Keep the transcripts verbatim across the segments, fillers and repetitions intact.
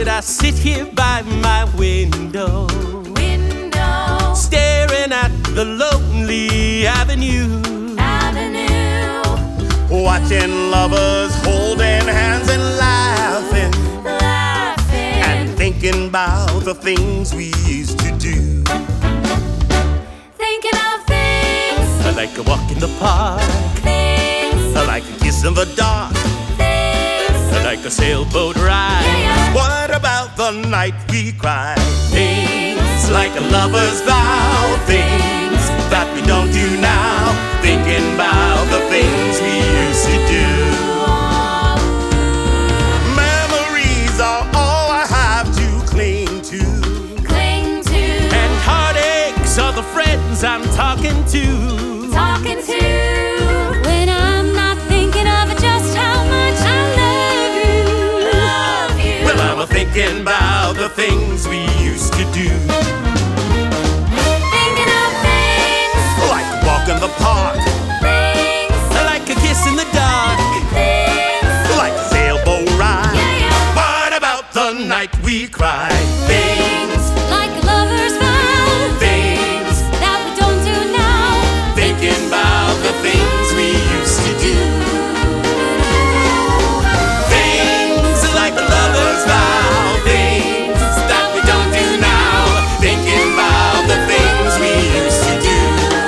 night I sit here by my window, window, staring at the lonely avenue, avenue, watching lovers holding hands and laughing, laughing, and thinking about the things we used to do. thinking of things, I like a walk in the park, things, I like a kiss in the dark, things, I like a sailboat ride. yeah, yeah. What about the night we cried? Things Like a lover's vow, things that we don't do now, thinking about the things we used to do. Memories are all I have to cling to, cling to, and heartaches are the friends I'm talking to. talking to. When I'm not thinking of just how much I love you, love you. Well, I'm thinking about the things we used to do. Thinking of things, Like a walk in the park, things, I like a kiss in the dark. things, like a sailboat ride. yeah, yeah. What about the night we cried? Things, Like a lover's vow, things, that we don't do now. thinking about the things we used to do. Things like a lover's vow, things that we don't do now, thinking about the things we used to do.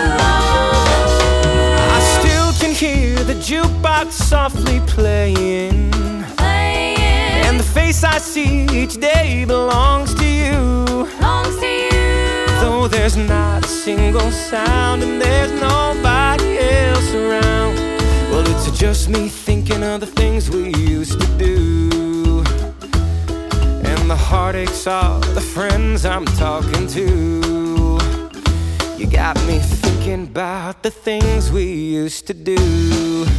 I still can hear the jukebox softly playing, Playing, and the face I see each day belongs to you. belongs to you. Though there's not a single sound and there's nobody else around, well, it's just me thinking of the things we used to do. And the heartaches are the friends I'm talking to. You got me thinking about the things we used to do.